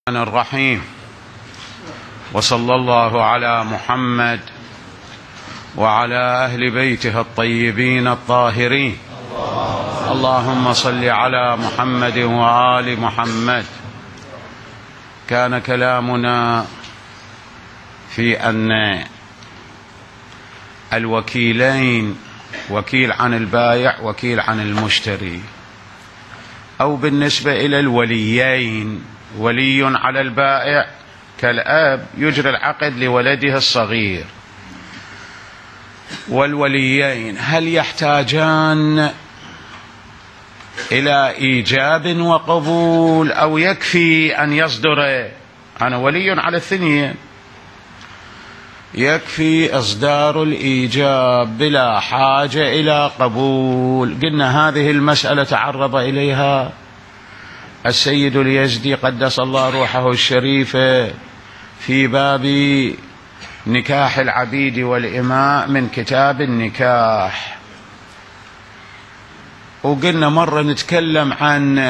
الرحيم، وصلى الله على محمد وعلى أهل بيته الطيبين الطاهرين. اللهم صل على محمد وآل محمد. كان كلامنا في أن الوكيلين، وكيل عن البائع وكيل عن المشتري، أو بالنسبة إلى الوليين، ولي على البائع كالأب يجري العقد لولده الصغير، والوليين هل يحتاجان إلى إيجاب وقبول أو يكفي أن يصدر؟ أنا ولي على الثنين، يكفي إصدار الإيجاب بلا حاجة إلى قبول. قلنا هذه المسألة تعرض إليها السيد اليزدي قدس الله روحه الشريفة في باب نكاح العبيد والإماء من كتاب النكاح. وقلنا مرة نتكلم عن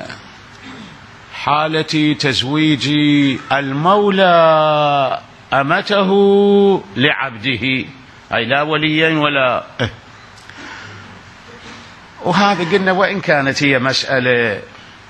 حالة تزويج المولى أمته لعبده، أي لا وليين ولا وهذا قلنا وإن كانت هي مسألة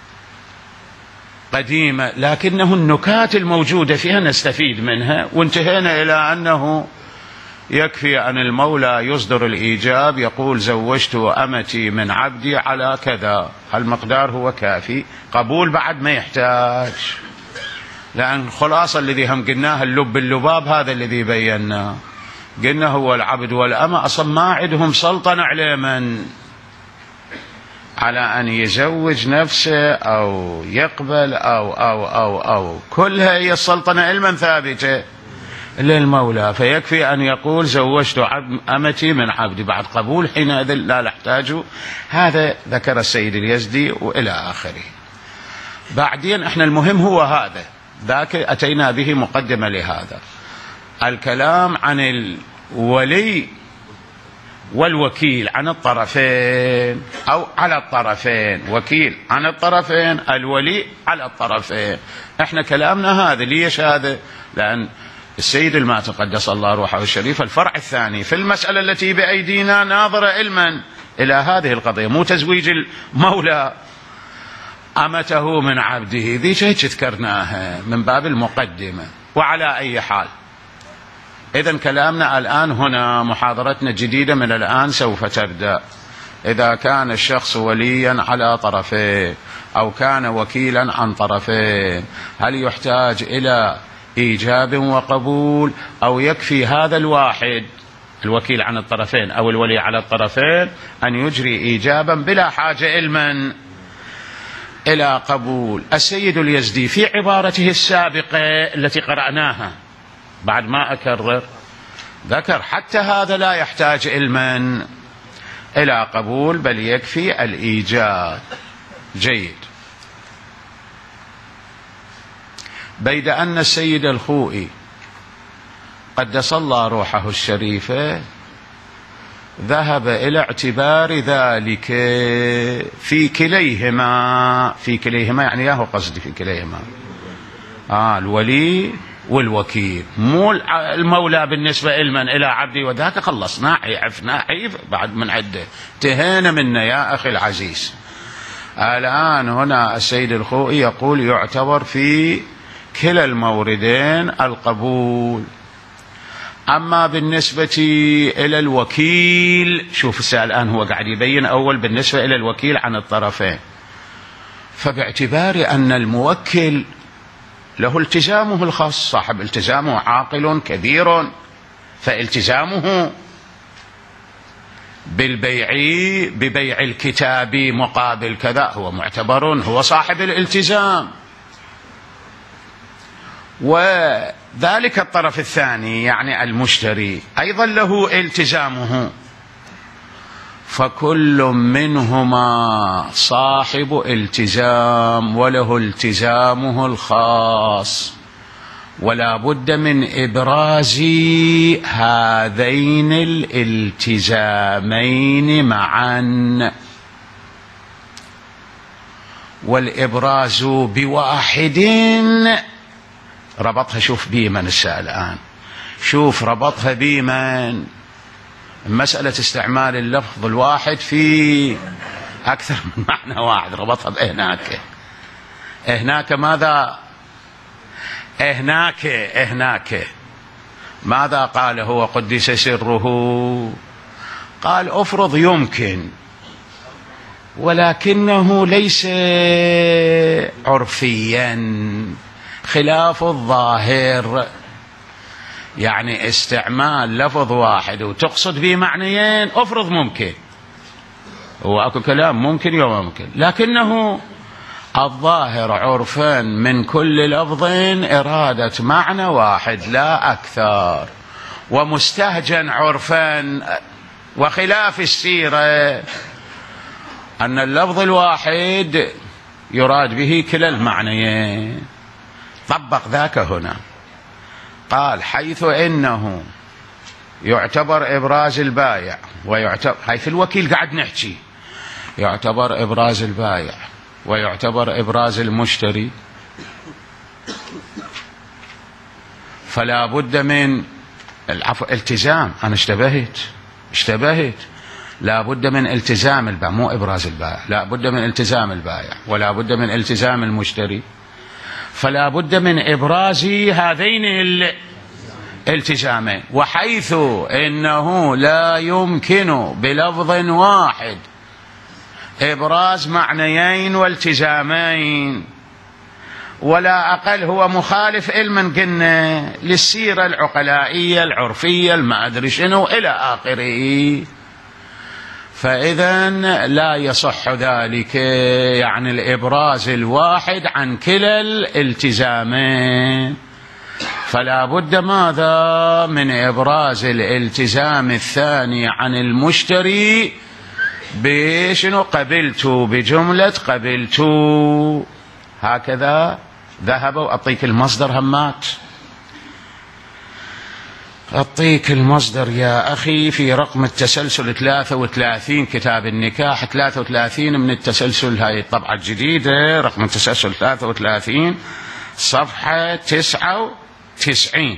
قديمة، لكنه النكات الموجودة فيها نستفيد منها. وانتهينا إلى أنه يكفي أن المولى يصدر الإيجاب، يقول زوجت أمتي من عبدي على كذا، المقدار هو كافي. قبول بعد ما يحتاج، لأن خلاصة الذي هم قلناه اللباب هذا الذي بيناه، قلنا هو العبد والأمة أصلا ما عندهم سلطنة على من على أن يزوج نفسه أو يقبل أو كلها هي السلطنة علما ثابتة للمولى. فيكفي أن يقول زوجت أمتي من عبدي، بعد قبول حينئذ لا نحتاج. هذا ذكر السيد اليزدي وإلى آخره. بعدين احنا المهم هو هذا، ذاك أتينا به مقدمة لهذا الكلام عن الولي والوكيل عن الطرفين، أو على الطرفين، وكيل عن الطرفين، الولي على الطرفين. احنا كلامنا هذا ليش هذا؟ لأن السيد المات قدس الله روحه الشريف الفرع الثاني في المسألة التي بأيدينا ناظر علما إلى هذه القضية، مو تزويج المولى أمته من عبده، ذي شيء ذكرناها من باب المقدمة. وعلى أي حال، إذن كلامنا الآن هنا محاضرتنا الجديدة من الآن سوف تبدأ. إذا كان الشخص وليا على طرفين أو كان وكيلا عن طرفين، هل يحتاج إلى إيجاب وقبول أو يكفي هذا الواحد الوكيل عن الطرفين أو الولي على الطرفين أن يجري إيجابا بلا حاجة علما إلى قبول؟ السيد اليزدي في عبارته السابقة التي قرأناها بعد ما أكرر ذكر حتى هذا لا يحتاج علما إلى قبول، بل يكفي الإيجاب. جيد. بيد أن السيد الخوئي قدس الله روحه الشريفة ذهب إلى اعتبار ذلك في كليهما يعني ياهو قصدي في كليهما، الولي والوكيل، مو المولى بالنسبة علما إلى عبدي وذاك خلصنا عفنا بعد من عده، انتهينا منه يا أخي العزيز. الآن هنا السيد الخوئي يقول يعتبر في كلا الموردين القبول. أما بالنسبة إلى الوكيل، شوف الآن هو قاعد يبين أول بالنسبة إلى الوكيل عن الطرفين، فباعتبار أن الموكل له التزامه الخاص، صاحب التزامه عاقل كبير، فالتزامه ببيع الكتاب مقابل كذا هو معتبر، هو صاحب الالتزام. وذلك الطرف الثاني يعني المشتري أيضا له التزامه، فكل منهما صاحب التزام وله التزامه الخاص، ولا بد من إبراز هذين الالتزامين معا. والإبراز بواحد. ربطها، شوف بيمن السائل الآن، شوف ربطها بيمن، مسألة استعمال اللفظ الواحد في أكثر من معنى واحد، ربطها بهناك. هناك ماذا؟ هناك ماذا قال هو قدس سره؟ قال افرض يمكن ولكنه ليس عرفيا خلاف الظاهر، يعني استعمال لفظ واحد وتقصد به معنيين. افرض ممكن، هو اكو كلام ممكن وممكن، لكنه الظاهر عرفا من كل لفظ إرادة معنى واحد لا أكثر، ومستهجن عرفا وخلاف السيرة أن اللفظ الواحد يراد به كلا المعنيين. طبق ذاك هنا، قال حيث إنه يعتبر إبراز البايع ويعتبر، هاي في الوكيل قاعد نحكي، يعتبر إبراز البايع ويعتبر إبراز المشتري، فلا بد من التزام. أنا اشتبهت، لا بد من التزام البائع، مو إبراز البائع، لا بد من التزام البائع ولا بد من التزام المشتري، فلا بد من إبراز هذين الالتزامين. وحيث إنه لا يمكن بلفظ واحد إبراز معنيين والتزامين، ولا أقل هو مخالف علما قلنا للسيرة العقلائية العرفية ما أدري شنو إلى آخره، فإذا لا يصح ذلك، يعني الإبراز الواحد عن كلا الالتزامين، فلا بد ماذا؟ من إبراز الالتزام الثاني عن المشتري بشنو؟ قبلت، بجملة قبلت. هكذا ذهب. وأعطيك المصدر همات، أعطيك المصدر يا أخي في رقم التسلسل 33 كتاب النكاح 33 من التسلسل، هاي الطبعة الجديدة، رقم التسلسل 33 صفحة 99.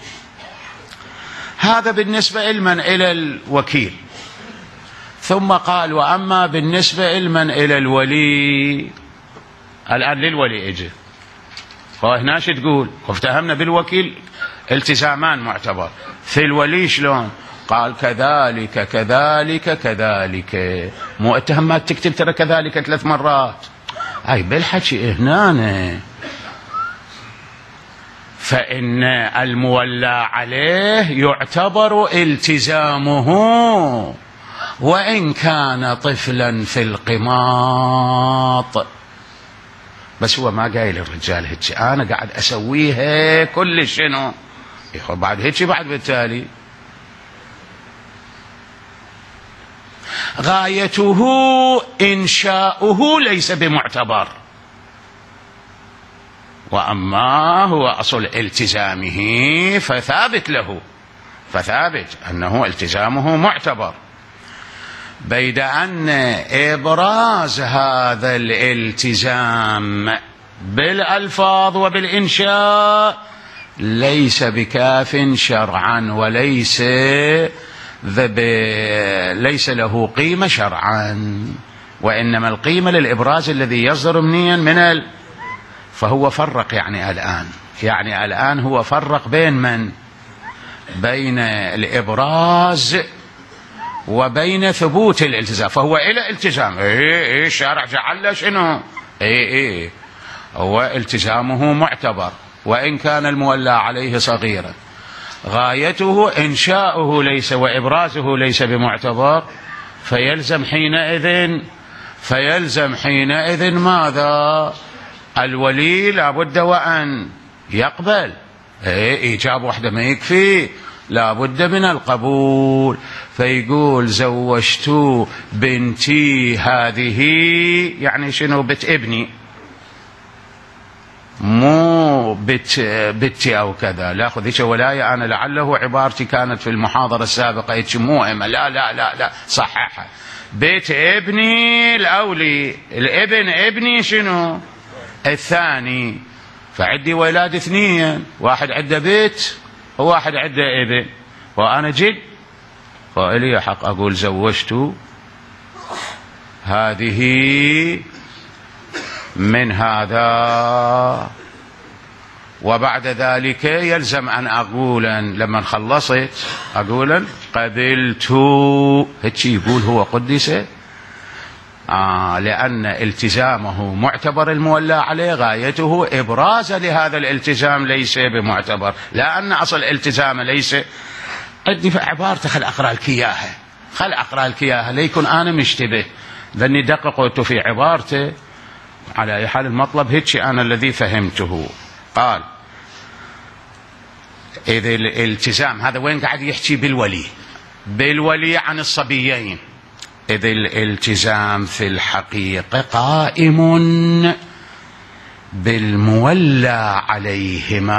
هذا بالنسبة إلى الوكيل. ثم قال وأما بالنسبة إلى الولي، الآن للولي اجي، هنا شو تقول؟ افتهمنا بالوكيل التزامان معتبر، في الولي شلون؟ قال كذلك كذلك كذلك، مو اتهامات تكتب ترى كذلك 3 مرات، هاي بالحكي هنا. فإن المولى عليه يعتبر التزامه وإن كان طفلا في القماط. بس هو ما قايل الرجال هيك، أنا قاعد أسويها كل شنو بعد هيك، بعد بالتالي غايته إنشاؤه ليس بمعتبر، وأما هو أصل التزامه فثابت له، فثابت أنه التزامه معتبر، بيد أن إبراز هذا الالتزام بالألفاظ وبالإنشاء ليس بكاف شرعا، وليس ليس له قيمة شرعا، وإنما القيمة للإبراز الذي يصدر منين فهو فرق يعني الآن هو فرق بين من؟ بين الإبراز وبين ثبوت الالتزام، فهو إلى التزام. الشارع جعل شنو؟ هو التزامه معتبر وإن كان المولى عليه صغيرا، غايته إنشاؤه ليس وإبرازه ليس بمعتبر، فيلزم حينئذ ماذا؟ الولي لابد وأن يقبل، إيجاب وحده ما يكفي، لابد من القبول. فيقول زوجت بنتي هذه، يعني شنو؟ بنت ابني، مو بنتي أو كذا، لا خذ هيك ولاية. أنا لعله عبارتي كانت في المحاضرة السابقة هيك مهمة، لا لا لا لا صححها. بيت ابني الأولي، الابن ابني شنو الثاني، فعندي ولاد اثنين، واحد عنده بيت وواحد عنده ابن، وأنا جد فإلي حق أقول زوجت هذه من هذا. وبعد ذلك يلزم أن أقول لما خلصت أقول قبلت، هيك يقول هو قدس، لأن التزامه معتبر المولى عليه، غايته إبراز لهذا الالتزام ليس بمعتبر، لأن أصل الالتزام ليس. عندي في عبارته خل أقرأ لك إياها، خل أقرأ لك إياها ليكن أنا مشتبه، لأني دققت في عبارته. على أي حال المطلب هيك أنا الذي فهمته. قال إذا الالتزام هذا وين قاعد يحكي بالولي عن الصبيين، إذا الالتزام في الحقيقة قائم بالمولى عليهما،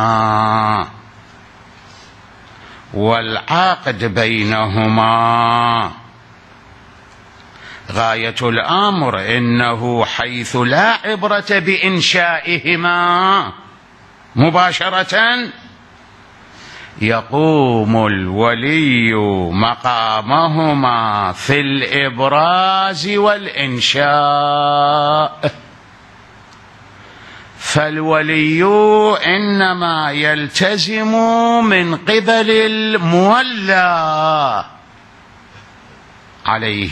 والعاقد بينهما غاية الأمر إنه حيث لا عبرة بإنشائهما مباشرة يقوم الولي مقامهما في الإبراز والإنشاء، فالولي إنما يلتزم من قبل المولى عليه،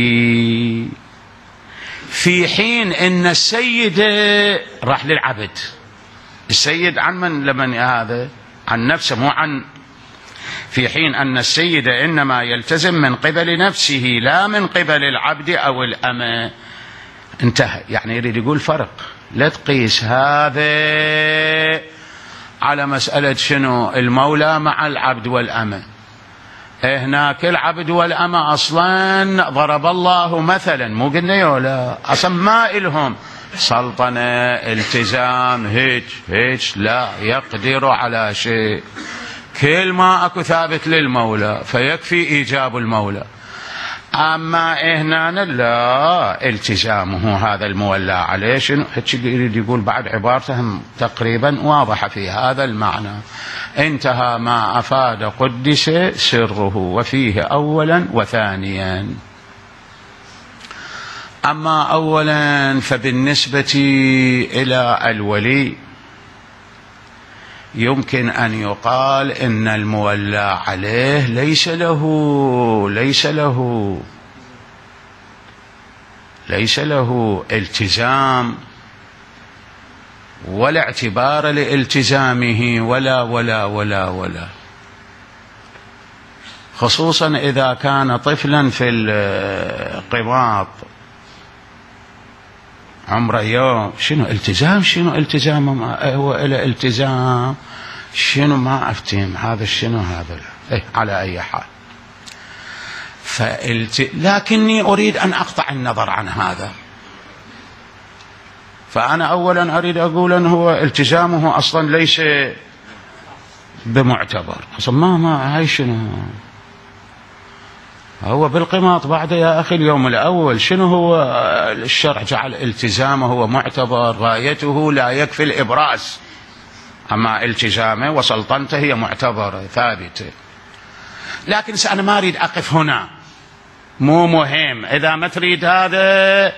في حين ان السيد راح للعبد. السيد عن من لمن هذا؟ عن نفسه مو عن، في حين ان السيد انما يلتزم من قبل نفسه لا من قبل العبد او الامه. انتهى. يعني يريد يقول فرق، لا تقيس هذا على مسألة شنو المولى مع العبد والأمة. هناك العبد والأمة أصلا ضرب الله مثلا، مو قلنا يولا أصلا ما إلهم سلطنة التزام هيك لا يقدر على شيء، كل ما أكو ثابت للمولى فيكفي إيجاب المولى. أما هنا لا، التزامه هذا المولى عليه شنو هيك يريد يقول. بعد عبارتهم تقريبا واضحة في هذا المعنى. انتهى ما أفاد قدس سره وفيه أولا وثانيا. أما أولا فبالنسبة إلى الولي يمكن أن يقال إن المولى عليه ليس له التزام ولا اعتبار لالتزامه ولا خصوصا إذا كان طفلا في القباط عمره يوم. شنو التزام هو إلى التزام شنو ما أفتهم هذا شنو هذا. على أي حال لكني أريد أن أقطع النظر عن هذا. فأنا أولا أريد أقول أنه هو التزامه أصلا ليس بمعتبر أصلا. ما هاي شنو هو بالقماط بعد يا أخي اليوم الأول. شنو هو الشرع جعل التزامه هو معتبر، غايته لا يكفي الإبراز، أما التزامه وسلطنته هي معتبرة ثابتة. لكن أنا ما أريد أقف هنا، مو مهم. إذا ما تريد هذا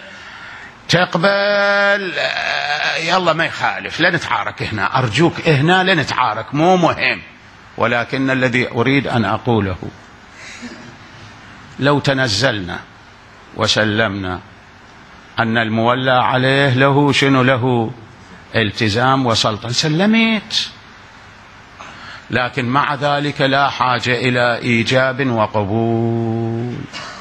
تقبل يلا ما يخالف، لا نتعارك هنا أرجوك، هنا لا نتعارك، مو مهم. ولكن الذي أريد أن أقوله لو تنزلنا وسلمنا أن المولى عليه له شنو له التزام وسلطنة سلمت، لكن مع ذلك لا حاجة إلى إيجاب وقبول،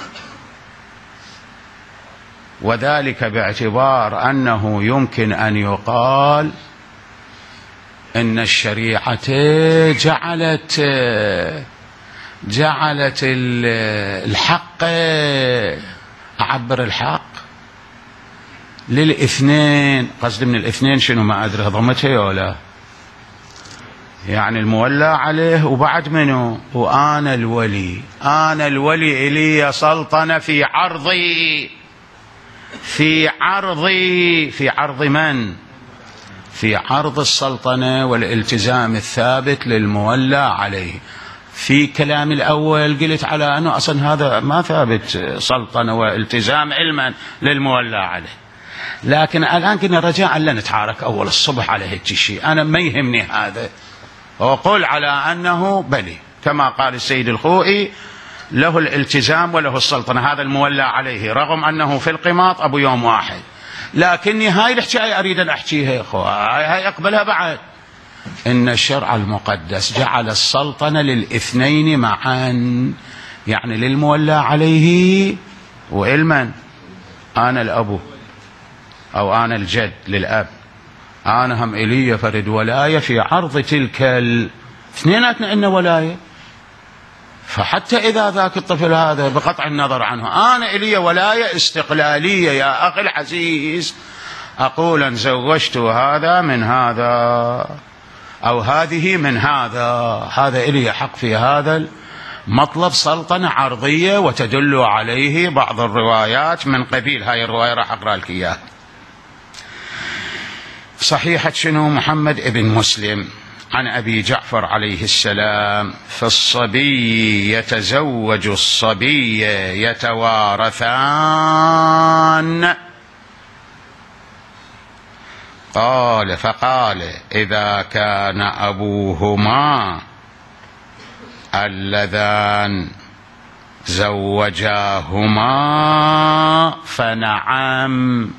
وذلك باعتبار أنه يمكن أن يقال إن الشريعة جعلت الحق، أعبر الحق للاثنين، قصدي من الاثنين شنو ما أدري ضمتها ولا يعني المولى عليه وبعد منه وأنا الولي. أنا الولي إلي سلطنة في عرضي، في عرضي، في عرض من؟ في عرض السلطنة والالتزام الثابت للمولى عليه. في كلام الأول قلت على أنه أصلا هذا ما ثابت سلطنة والتزام علما للمولى عليه، لكن الآن كنا رجاء لا نتعارك أول الصبح على هيك شيء. أنا ما يهمني هذا، وقل على أنه بلي كما قال السيد الخوئي له الالتزام وله السلطنة، هذا المولى عليه، رغم أنه في القماط أبو يوم واحد. لكني هاي الحكاية أريد أن أحكيها يا أخوة، هاي أقبلها بعد. إن الشرع المقدس جعل السلطنة للاثنين معا، يعني للمولى عليه وإلمن. أنا الأبو أو أنا الجد للأب، أنا هم إلي فرد ولاية في عرض تلك اثنيناتنا إن ولاية. فحتى إذا ذاك الطفل هذا بقطع النظر عنه أنا إلي ولاية استقلالية يا أخي العزيز، أقول أن زوجت هذا من هذا أو هذه من هذا، هذا إلي حق في هذا مطلب سلطنة عرضية. وتدل عليه بعض الروايات من قبيل هاي الرواية راح أقرأ لك إياها. صحيحة شنو؟ محمد ابن مسلم عن أبي جعفر عليه السلام: في الصبي يتزوج الصبي يتوارثان. قال فقال: إذا كان أبوهما اللذان زوجاهما فنعم.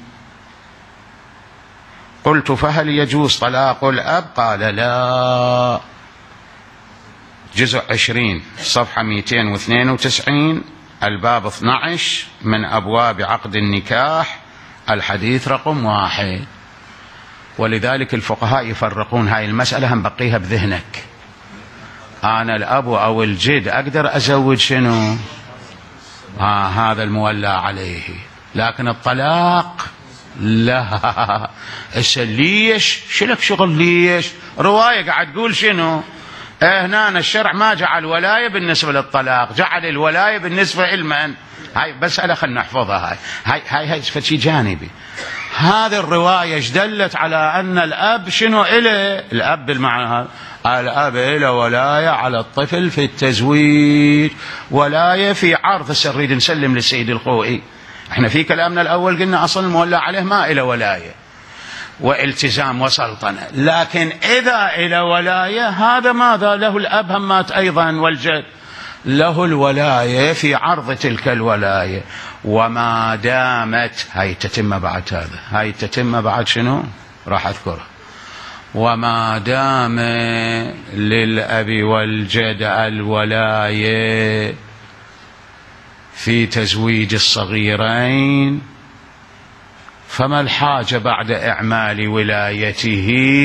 قلت: فهل يجوز طلاق الأب؟ قال: لا. جزء 20 صفحة 292 الباب 12 من أبواب عقد النكاح، الحديث رقم 1. ولذلك الفقهاء يفرقون هاي المسألة، هم بقيها بذهنك. أنا الأب أو الجد أقدر أزوج شنو؟ هذا المولى عليه، لكن الطلاق لا. ليش؟ شلك شغل ليش؟ رواية قاعد تقول شنو؟ هنا الشرع ما جعل ولاية بالنسبة للطلاق، جعل الولاية بالنسبة لمن؟ هاي مسألة خلنا نحفظها. هاي فشي جانبي. هذه الرواية ايش دلت؟ على أن الأب شنو إله؟ الأب بالمعنى هذا، الأب إله ولاية على الطفل في التزويج، ولاية في عرض. نريد نسلم للسيد الخوئي، احنا في كلامنا الأول قلنا أصلا المولى عليه ما إله ولاية والتزام وسلطنة، لكن إذا إله ولاية هذا ماذا له؟ الأب همات أيضا والجد له الولاية في عرض تلك الولاية. وما دامت هاي تتم بعد هذا، هاي تتم بعد شنو؟ راح أذكره. وما دام للأب والجد الولاية في تزويج الصغيرين، فما الحاجة بعد إعمال ولايته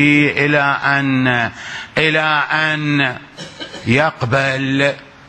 إلى أن يقبل؟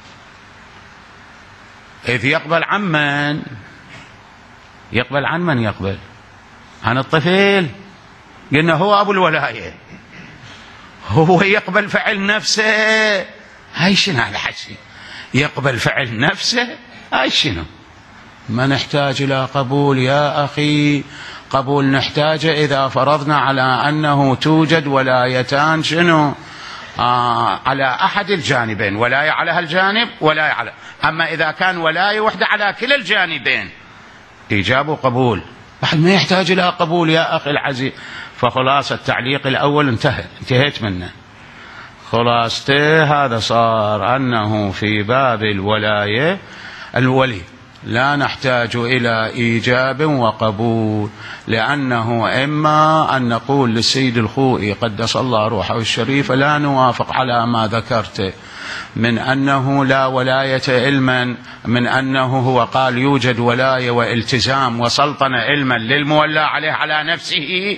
إذ يقبل عن من؟ يقبل عن من؟ يقبل عن الطفل. قلنا هو أبو الولاية، هو يقبل فعل نفسه. هاي شنو هالحكي؟ يقبل فعل نفسه؟ هاي شنو؟ ما نحتاج إلى قبول يا أخي. قبول نحتاجه إذا فرضنا على أنه توجد ولايتان شنو؟ على أحد الجانبين، ولاية على هالجانب ولاية على. أما إذا كان ولاية وحدة على كلا الجانبين، إيجاب وقبول، واحد ما يحتاج إلى قبول يا أخي العزيز. فخلاصة التعليق الأول انتهيت منه. خلاصته هذا صار أنه في باب الولاية الولي لا نحتاج إلى إيجاب وقبول، لأنه إما أن نقول للسيد الخوئي قدس الله روحه الشريفة لا نوافق على ما ذكرته من أنه لا ولاية علما، من أنه هو قال يوجد ولاية والتزام وسلطنة علما للمولى عليه على نفسه،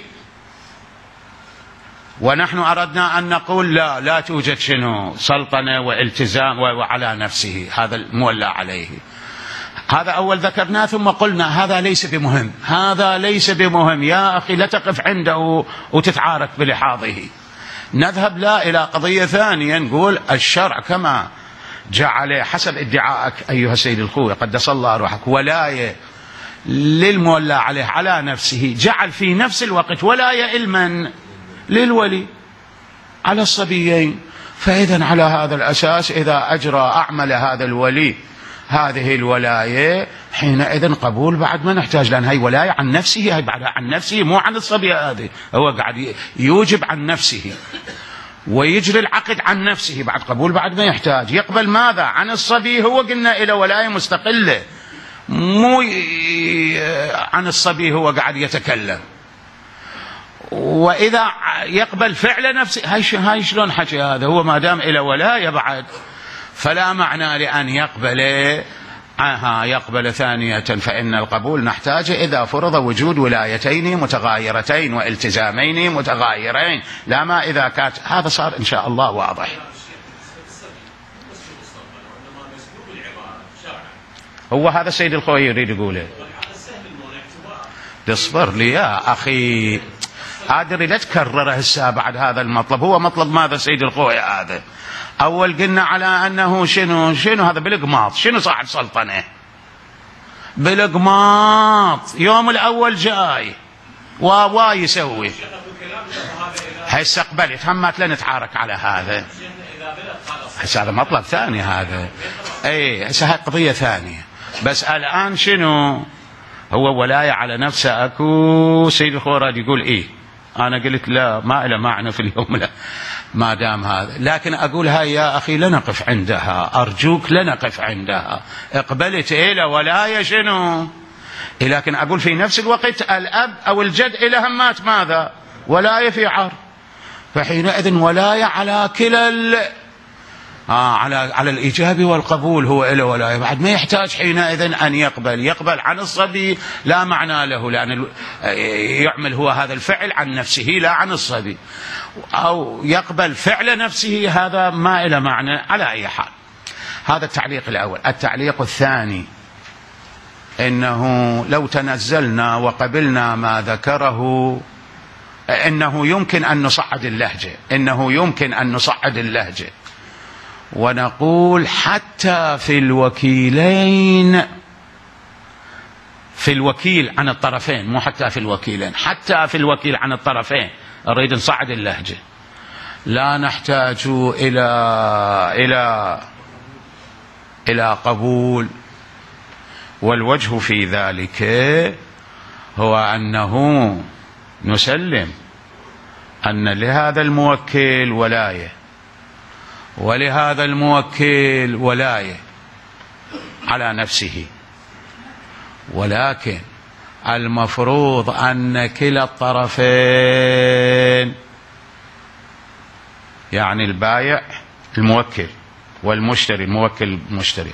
ونحن أردنا أن نقول لا توجد شنو؟ سلطنة والتزام وعلى نفسه هذا المولى عليه. هذا أول ذكرناه، ثم قلنا هذا ليس بمهم، هذا ليس بمهم يا أخي، لا تقف عنده وتتعارك بلحاظه. نذهب لا إلى قضية ثانية، نقول الشرع كما جعل حسب ادعائك أيها السيد الخوي قدس الله روحك ولاية للمولى عليه على نفسه، جعل في نفس الوقت ولاية لمن؟ للولي على الصبيين. فإذا على هذا الأساس إذا أجرى أعمل هذا الولي هذه الولاية حينئذ قبول بعد ما نحتاج، لأن هي ولاية عن نفسه، هي بعد عن نفسه مو عن الصبي، هذه هو قاعد يوجب عن نفسه ويجري العقد عن نفسه، بعد قبول بعد ما يحتاج. يقبل ماذا؟ عن الصبي، هو قلنا إلى ولاية مستقلة، مو عن الصبي هو قاعد يتكلم. وإذا يقبل فعل نفسه، هاي شلون حكي هذا؟ هو ما دام إلى ولاية بعد فلا معنى لأن يقبل ثانية، فإن القبول نحتاجه إذا فرض وجود ولايتين متغايرتين والتزامين متغايرين، لا ما إذا كانت. هذا صار إن شاء الله واضح. هو هذا السيد الخوي يريد يقوله. تصبر لي يا أخي، أدري لا تكرره هسه بعد هذا المطلب. هو مطلب ماذا سيد الخوي هذا؟ أول قلنا على أنه شنو هذا بالقماط، شنو صاحب سلطنة بالقماط، يوم الأول جاي يسوي هسه قبلت همات لا نتعارك على هذا، هسه هذا مطلب ثاني هذا، اي هسه هاي قضية ثانية. بس الآن شنو هو ولاية على نفسه أكو سيد الخوراد يقول إيه، أنا قلت لا ما له معنى في اليوم، لا ما دام هذا. لكن أقول هاي يا أخي لا نقف عندها، أرجوك لا نقف عندها. اقبلت إلى ولاية شنو، لكن أقول في نفس الوقت الأب أو الجد إلى همات ماذا؟ ولاية في عار، فحينئذ ولاية على كلا على الإيجاب والقبول، هو إلى ولاية بعد ما يحتاج حينئذ أن يقبل عن الصبي، لا معنى له، لأن يعمل هو هذا الفعل عن نفسه لا عن الصبي، أو يقبل فعل نفسه، هذا ما إلى معنى. على أي حال هذا التعليق الأول. التعليق الثاني إنه لو تنزلنا وقبلنا ما ذكره إنه يمكن أن نصعد اللهجة، ونقول حتى في الوكيلين، في الوكيل عن الطرفين، مو حتى في الوكيلين، حتى في الوكيل عن الطرفين نريد نصعد اللهجة، لا نحتاج إلى قبول. والوجه في ذلك هو أنه نسلم أن لهذا الموكل ولاية ولهذا الموكل ولاية على نفسه، ولكن المفروض أن كلا الطرفين، يعني البائع الموكل والمشتري الموكل المشتري،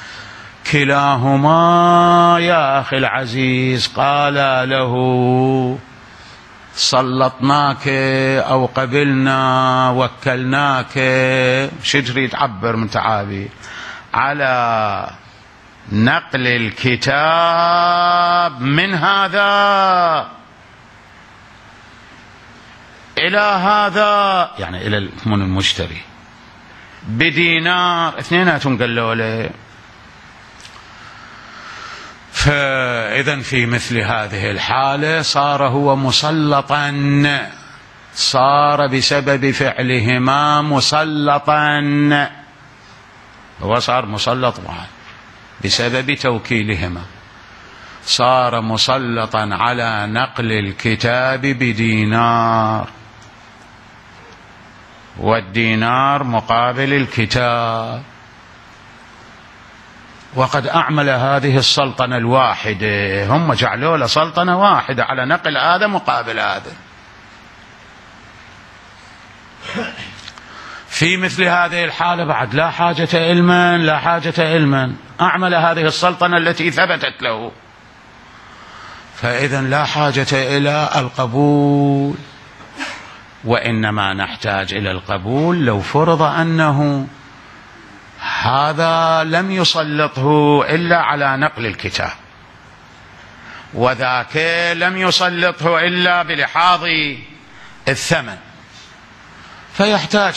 كلاهما يا أخي العزيز قال له سلطناك أو قبلنا وكلناك، شو تريد تعبر من تعابير على نقل الكتاب من هذا إلى هذا، يعني إلى من المشتري بدينار، اثنيناتهم قالوا له. فإذا في مثل هذه الحالة صار هو مسلطا، صار بسبب فعلهما مسلطا، هو صار مسلط بسبب توكيلهما، صار مسلطا على نقل الكتاب بدينار، والدينار مقابل الكتاب، وقد أعمل هذه السلطنة الواحدة، هم جعلوا له سلطنة واحدة على نقل هذا مقابل هذا. في مثل هذه الحالة بعد لا حاجة علما، أعمل هذه السلطنة التي ثبتت له، فإذا لا حاجة إلى القبول، وإنما نحتاج إلى القبول لو فرض أنه هذا لم يسلطه إلا على نقل الكتاب، وذاك لم يسلطه إلا بلحاظ الثمن، فيحتاج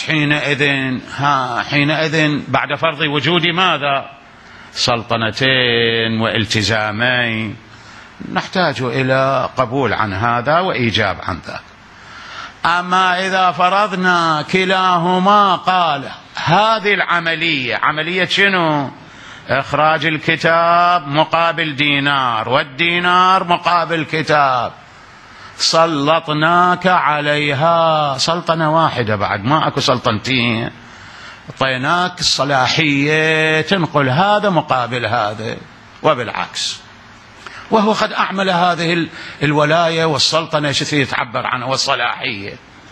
حينئذ بعد فرض وجود ماذا؟ سلطنتين والتزامين، نحتاج إلى قبول عن هذا وإيجاب عن ذاك. أما إذا فرضنا كلاهما قال هذه العملية، عملية شنو؟ إخراج الكتاب مقابل دينار، والدينار مقابل كتاب، سلطناك عليها سلطنة واحدة، بعد ما أكو سلطنتين، أعطيناك الصلاحية تنقل هذا مقابل هذا وبالعكس، وهو قد أعمل هذه الولاية والسلطنة شو يتعبر عنها والصلاحية.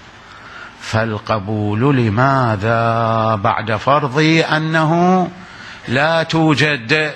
فالقبول لماذا؟ بعد فرض أنه لا توجد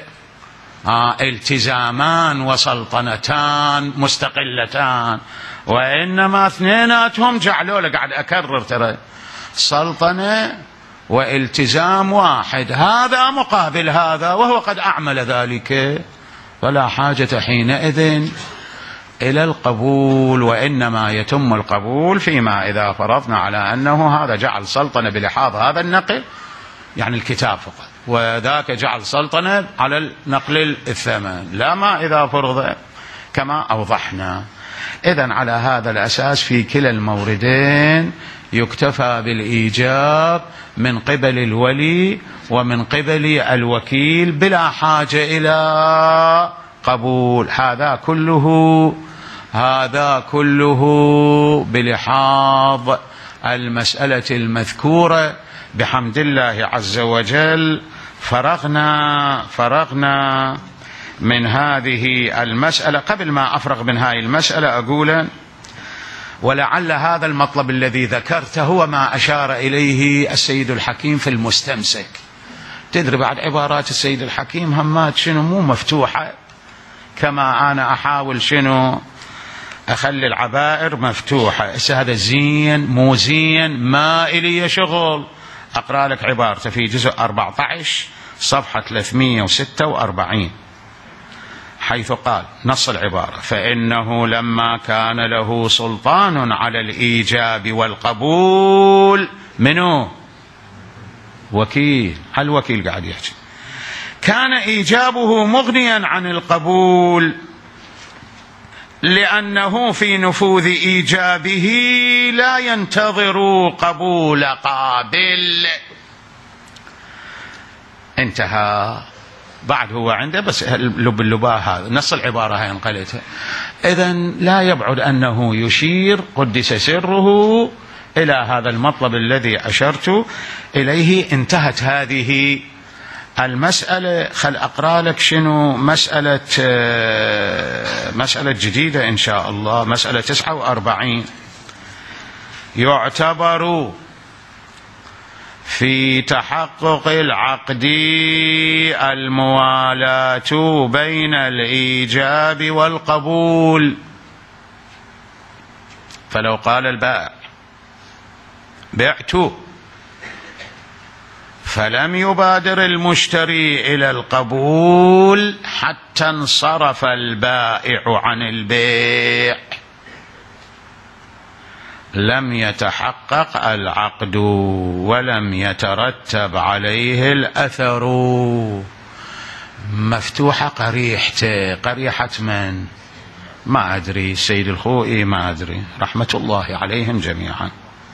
التزامان وسلطنتان مستقلتان، وإنما اثنيناتهم جعلوا له، قاعد أكرر ترى، سلطنة والتزام واحد، هذا مقابل هذا، وهو قد أعمل ذلك، فلا حاجة حينئذ إلى القبول، وإنما يتم القبول فيما إذا فرضنا على أنه هذا جعل سلطنة بلحاظ هذا النقل، يعني الكتاب فقط، وذاك جعل سلطنة على النقل الثمن، لا ما إذا فرض كما أوضحنا. إذن على هذا الأساس في كلا الموردين يكتفى بالإيجاب من قبل الولي ومن قبل الوكيل بلا حاجة إلى قبول. هذا كله بلحاظ المسألة المذكورة. بحمد الله عز وجل فرغنا من هذه المسألة. قبل ما أفرغ من هذه المسألة أقول ولعل هذا المطلب الذي ذكرته هو ما أشار إليه السيد الحكيم في المستمسك. تدري بعد عبارات السيد الحكيم همات شنو مو مفتوحة، كما أنا أحاول شنو أخلي العبائر مفتوحة. هذا زين مو زين ما إلي شغل. أقرأ لك عبارته في جزء 14 صفحة 346 حيث قال نص العبارة: فإنه لما كان له سلطان على الإيجاب والقبول منه وكيل، الوكيل قاعد يحكي، كان إيجابه مغنيا عن القبول، لأنه في نفوذ إيجابه لا ينتظر قبول قابل. انتهى. بعد هو عنده بس اللباه هذا نص العبارة هاي انقلتها. إذن لا يبعد أنه يشير قدس سره إلى هذا المطلب الذي أشرت إليه. انتهت هذه المسألة. خل أقرأ لك شنو مسألة جديدة إن شاء الله، مسألة 49. يعتبر في تحقق العقد الموالاة بين الإيجاب والقبول. فلو قال البائع بعت فلم يبادر المشتري إلى القبول حتى انصرف البائع عن البيع، لم يتحقق العقد ولم يترتب عليه الأثر. مفتوحة قريحة من؟ ما أدري، السيد الخوئي ما أدري، رحمة الله عليهم جميعا.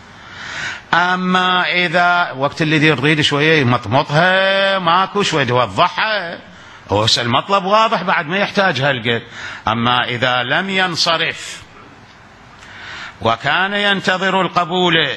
أما إذا وقت الذي نريد شوية مطمطها ماكو شوية يوضحها، هو المطلب واضح بعد ما يحتاج هالقد. أما إذا لم ينصرف وكان ينتظر القبول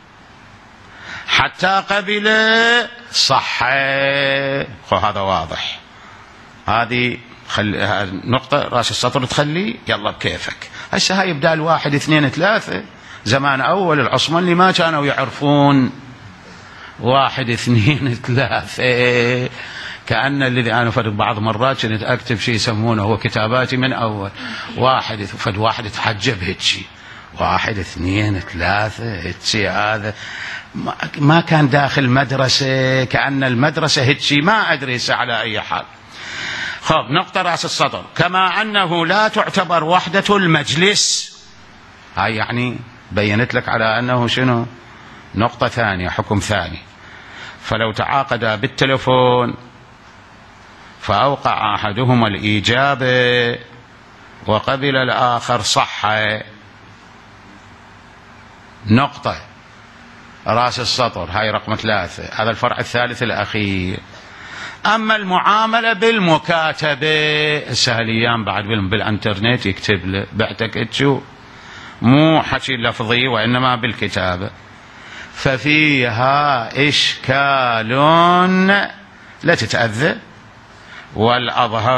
حتى قبل صح، هذا واضح. هذه نقطة راس السطر تخلي يلا بكيفك. هسه هاي بدال 1 2 3. زمان أول العصمة اللي ما كانوا يعرفون 1 2 3، كأن الذي أنا بعض مرات كنت أكتب شيء يسمونه هو كتاباتي من أول 1 واحد تحجب هيك 1 2 3 هيك. هذا ما كان داخل مدرسة، كأن المدرسة هيك ما أدري على أي حال. خب نقطة رأس السطر: كما أنه لا تعتبر وحدة المجلس. هاي يعني بينت لك على أنه شنو نقطة ثانية، حكم ثاني. فلو تعاقدا بالتلفون فأوقع أحدهما الإجابة وقبل الآخر صح، نقطة، رأس السطر، هاي رقم 3. هذا الفرع الثالث الأخير. أما المعاملة بالمكاتبة، السهليان بعد بالانترنت يكتب له، بعتك تشوف، مو حكي لفظي وإنما بالكتابة، ففيها إشكال لا تتأذى. والأظهر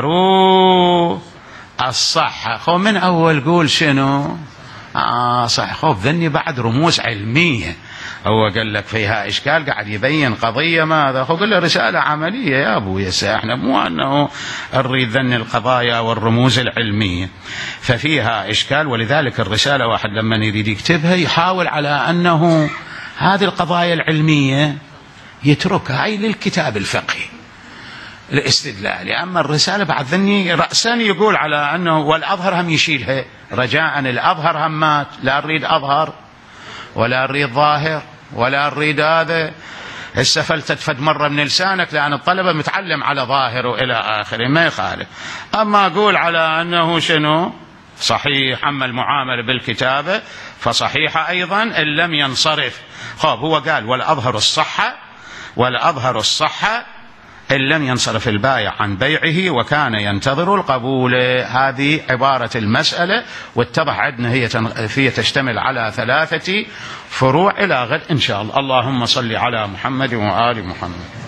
الصحة. خو من أول قول شنو؟ صح. خوف ذني بعد رموز علمية. هو قال لك فيها إشكال، قاعد يبين قضية ماذا. خو قال له رسالة عملية يا أبو احنا مو أنه نريد ذن القضايا والرموز العلمية، ففيها إشكال. ولذلك الرسالة واحد لما يريد يكتبها يحاول على أنه هذه القضايا العلمية يتركها، هاي للكتاب الفقهي الاستدلال. أما الرسالة بعد ذني رأسا يقول على أنه والأظهر هم يشيلها، رجاء الأظهر همات، لا نريد أظهر ولا نريد ظاهر ولا نريد هذا. هسه فلتتفد مرة من لسانك، لأن الطلبة متعلم على ظاهر وإلى آخره، ما يخالف. أما أقول على أنه شنو صحيح، أما المعاملة بالكتابة فصحيحة أيضا إن لم ينصرف. خب هو قال والأظهر الصحة، والأظهر الصحة إن لم ينصرف البائع عن بيعه وكان ينتظر القبول. هذه عبارة المسألة، واتضح عندنا هي تشتمل على 3 فروع. إلى غد إن شاء الله. اللهم صل على محمد وآل محمد.